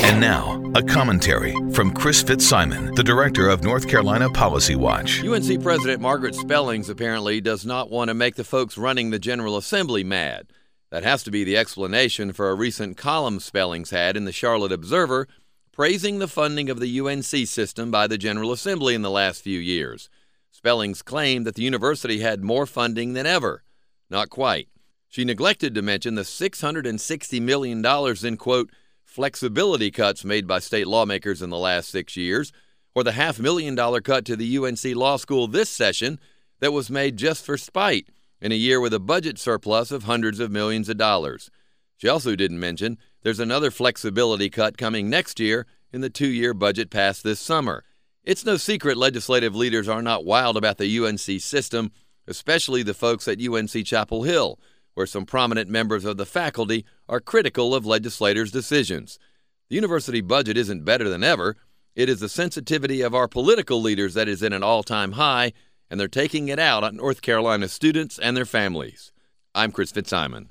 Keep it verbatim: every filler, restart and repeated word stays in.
And now, a commentary from Chris Fitzsimon, the director of North Carolina Policy Watch. U N C President Margaret Spellings apparently does not want to make the folks running the General Assembly mad. That has to be the explanation for a recent column Spellings had in the Charlotte Observer, praising the funding of the U N C system by the General Assembly in the last few years. Spellings claimed that the university had more funding than ever. Not quite. She neglected to mention the six hundred sixty million dollars in, quote, flexibility cuts made by state lawmakers in the last six years, or the half million dollar cut to the U N C Law School this session that was made just for spite in a year with a budget surplus of hundreds of millions of dollars. She also didn't mention there's another flexibility cut coming next year in the two-year budget passed this summer. It's no secret legislative leaders are not wild about the U N C system, especially the folks at U N C Chapel Hill, where some prominent members of the faculty are critical of legislators' decisions. The university budget isn't better than ever. It is the sensitivity of our political leaders that is at an all-time high, and they're taking it out on North Carolina students and their families. I'm Chris Fitzsimon.